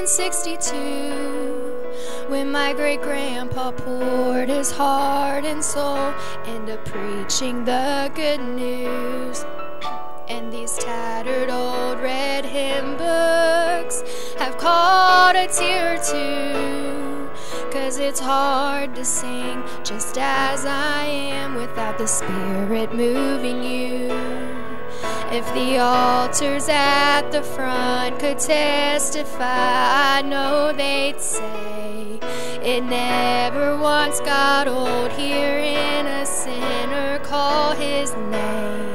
1862, when my great-grandpa poured his heart and soul into preaching the good news. And these tattered old red hymn books have caught a tear or two, 'cause it's hard to sing just as I am without the Spirit moving you. If the altars at the front could testify, I know they'd say it never once got old hearing a sinner call his name.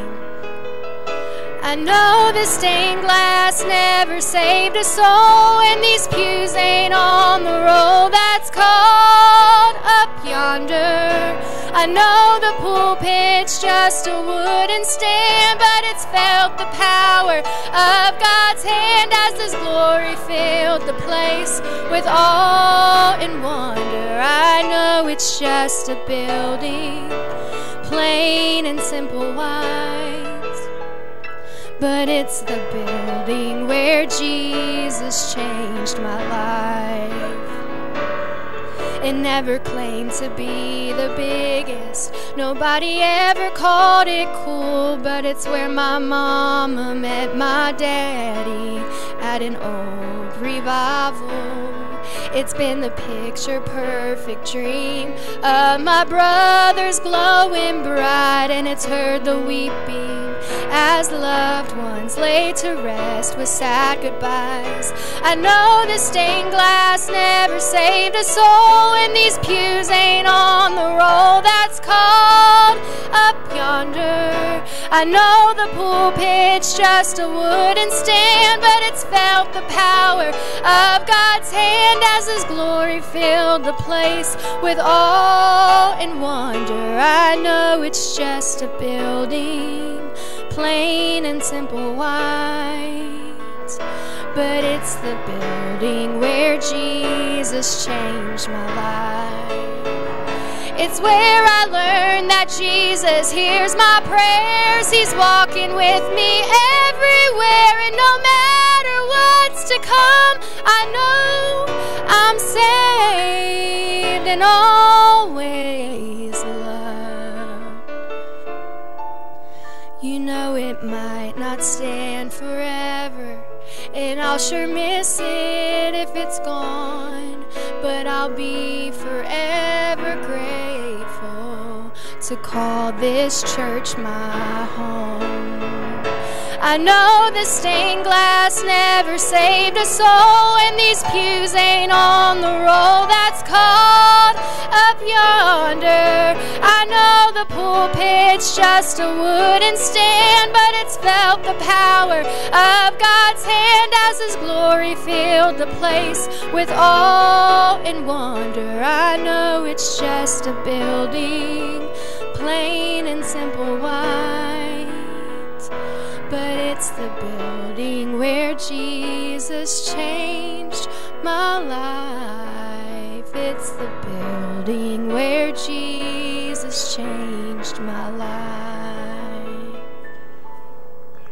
I know the stained glass never saved a soul, and these pews ain't on the roll that's called up yonder. I know the pulpit's just a wooden stand, but it's felt the power of God's hand as His glory filled the place with awe and wonder. I know it's just a building, plain and simple white, but it's the building where Jesus changed my life. It never claimed to be the biggest, nobody ever called it cool, but it's where my mama met my daddy at an old revival. It's been the picture-perfect dream of my brothers glowing bright, and it's heard the weeping as loved ones laid to rest with sad goodbyes. I know the stained glass never saved a soul, and these pews ain't on the roll that's called up yonder. I know the pulpit's just a wooden stand, but it's felt the power of God's hand as His glory filled the place with awe and wonder. I know it's just a building, plain and simple white, but it's the building where Jesus changed my life. It's where I learned that Jesus hears my prayers. He's walking with me everywhere, and no matter what's to come, I know I'm saved and always loved. You know it might not stand forever, and I'll sure miss it if it's gone, but I'll be forever grateful to call this church my home. I know the stained glass never saved a soul, and these pews ain't on the roll that's called up yonder. I know the pulpit's just a wooden stand, but it's felt the power of God's hand as His glory filled the place with awe and wonder. I know it's just a building, plain and simple white, but it's the building where Jesus changed my life. It's the building where Jesus